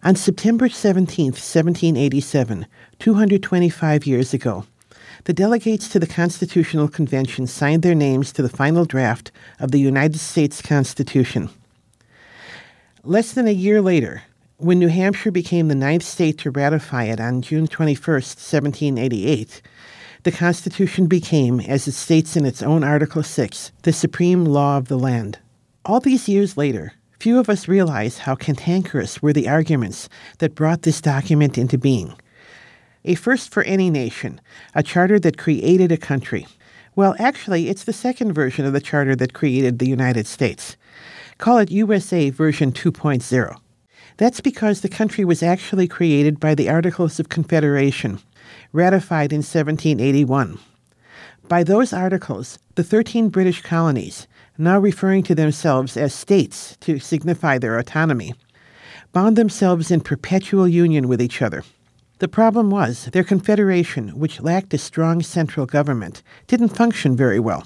On September 17th, 1787, 225 years ago, the delegates to the Constitutional Convention signed their names to the final draft of the United States Constitution. Less than a year later, when New Hampshire became the ninth state to ratify it on June 21st, 1788, the Constitution became, as it states in its own Article 6, the supreme law of the land. All these years later, few of us realize how cantankerous were the arguments that brought this document into being. A first for any nation, a charter that created a country. Well, actually, it's the second version of the charter that created the United States. Call it USA version 2.0. That's because the country was actually created by the Articles of Confederation, ratified in 1781. By those articles, the 13 British colonies, now referring to themselves as states to signify their autonomy, bound themselves in perpetual union with each other. The problem was their confederation, which lacked a strong central government, didn't function very well.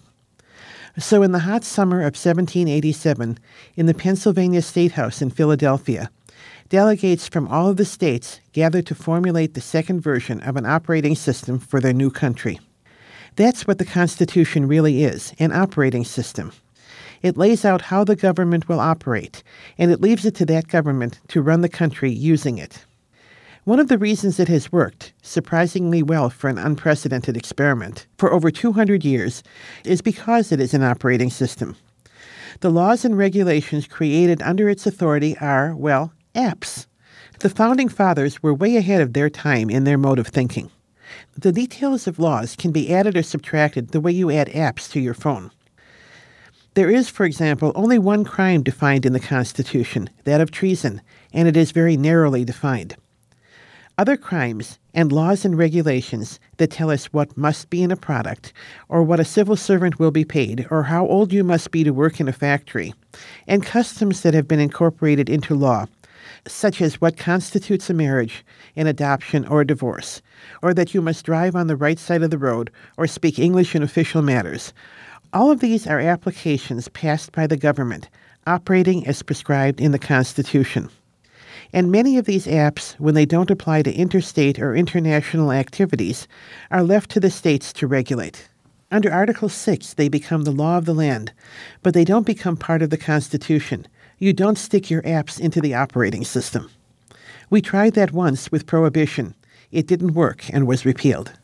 So in the hot summer of 1787, in the Pennsylvania State House in Philadelphia, delegates from all of the states gathered to formulate the second version of an operating system for their new country. That's what the Constitution really is, an operating system. It lays out how the government will operate, and it leaves it to that government to run the country using it. One of the reasons it has worked surprisingly well for an unprecedented experiment for over 200 years is because it is an operating system. The laws and regulations created under its authority are, well, apps. The Founding Fathers were way ahead of their time in their mode of thinking. The details of laws can be added or subtracted the way you add apps to your phone. There is, for example, only one crime defined in the Constitution, that of treason, and it is very narrowly defined. Other crimes and laws and regulations that tell us what must be in a product, or what a civil servant will be paid, or how old you must be to work in a factory, and customs that have been incorporated into law, such as what constitutes a marriage, an adoption, or a divorce, or that you must drive on the right side of the road or speak English in official matters. All of these are applications passed by the government, operating as prescribed in the Constitution. And many of these apps, when they don't apply to interstate or international activities, are left to the states to regulate. Under Article 6, they become the law of the land, but they don't become part of the Constitution. You don't stick your apps into the operating system. We tried that once with Prohibition. It didn't work and was repealed.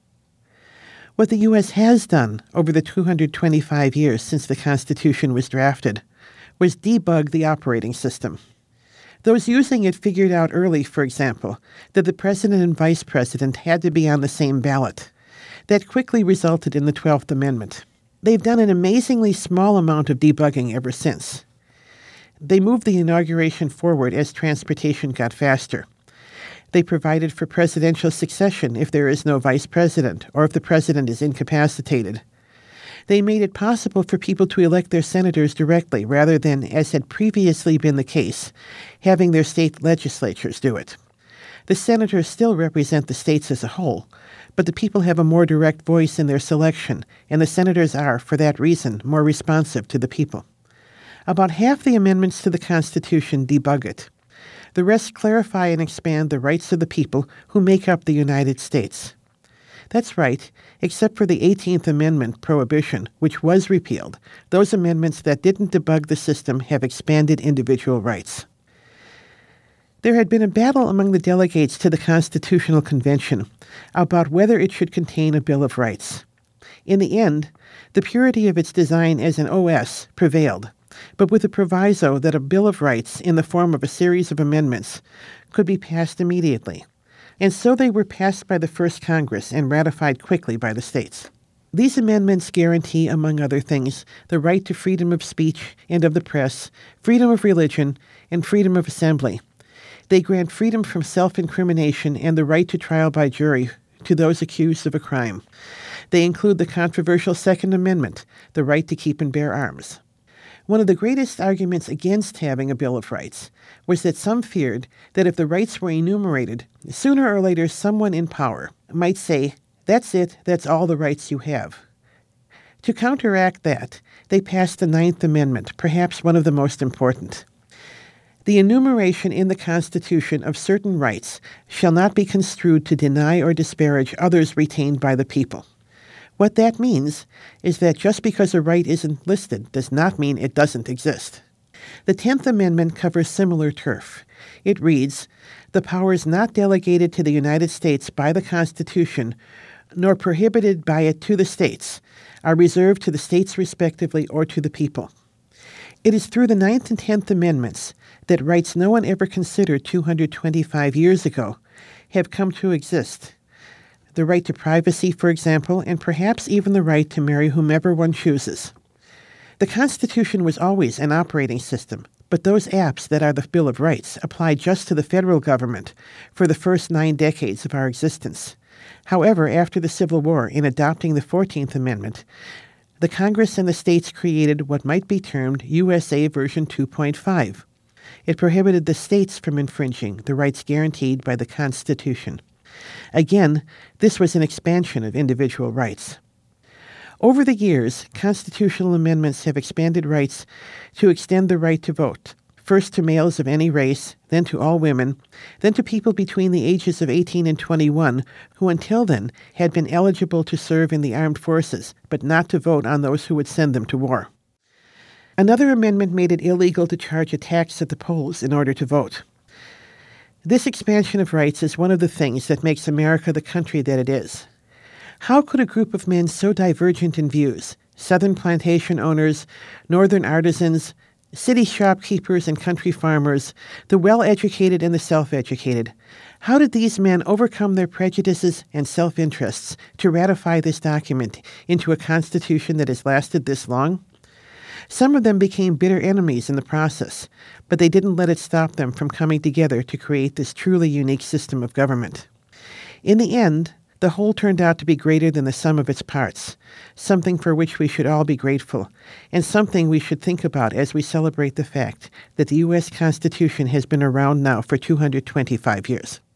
What the U.S. has done over the 225 years since the Constitution was drafted was debug the operating system. Those using it figured out early, for example, that the president and vice president had to be on the same ballot. That quickly resulted in the 12th Amendment. They've done an amazingly small amount of debugging ever since. They moved the inauguration forward as transportation got faster. They provided for presidential succession if there is no vice president or if the president is incapacitated. They made it possible for people to elect their senators directly rather than, as had previously been the case, having their state legislatures do it. The senators still represent the states as a whole, but the people have a more direct voice in their selection, and the senators are, for that reason, more responsive to the people. About half the amendments to the Constitution debug it. The rest clarify and expand the rights of the people who make up the United States. That's right, except for the 18th Amendment, Prohibition, which was repealed. Those amendments that didn't debug the system have expanded individual rights. There had been a battle among the delegates to the Constitutional Convention about whether it should contain a Bill of Rights. In the end, the purity of its design as an OS prevailed, but with the proviso that a Bill of Rights in the form of a series of amendments could be passed immediately. And so they were passed by the first Congress and ratified quickly by the states. These amendments guarantee, among other things, the right to freedom of speech and of the press, freedom of religion, and freedom of assembly. They grant freedom from self-incrimination and the right to trial by jury to those accused of a crime. They include the controversial Second Amendment, the right to keep and bear arms. One of the greatest arguments against having a Bill of Rights was that some feared that if the rights were enumerated, sooner or later someone in power might say, "That's it, that's all the rights you have." To counteract that, they passed the Ninth Amendment, perhaps one of the most important. The enumeration in the Constitution of certain rights shall not be construed to deny or disparage others retained by the people. What that means is that just because a right isn't listed does not mean it doesn't exist. The 10th Amendment covers similar turf. It reads, "The powers not delegated to the United States by the Constitution, nor prohibited by it to the states, are reserved to the states respectively or to the people." It is through the 9th and 10th Amendments that rights no one ever considered 225 years ago have come to exist. The right to privacy, for example, and perhaps even the right to marry whomever one chooses. The Constitution was always an operating system, but those apps that are the Bill of Rights apply just to the federal government for the first 9 decades of our existence. However, after the Civil War, in adopting the 14th Amendment, the Congress and the states created what might be termed USA version 2.5. It prohibited the states from infringing the rights guaranteed by the Constitution. Again, this was an expansion of individual rights. Over the years, constitutional amendments have expanded rights to extend the right to vote, first to males of any race, then to all women, then to people between the ages of 18 and 21 who until then had been eligible to serve in the armed forces, but not to vote on those who would send them to war. Another amendment made it illegal to charge a tax at the polls in order to vote. This expansion of rights is one of the things that makes America the country that it is. How could a group of men so divergent in views, Southern plantation owners, Northern artisans, city shopkeepers and country farmers, the well-educated and the self-educated, how did these men overcome their prejudices and self-interests to ratify this document into a constitution that has lasted this long? Some of them became bitter enemies in the process, but they didn't let it stop them from coming together to create this truly unique system of government. In the end, the whole turned out to be greater than the sum of its parts, something for which we should all be grateful, and something we should think about as we celebrate the fact that the U.S. Constitution has been around now for 225 years.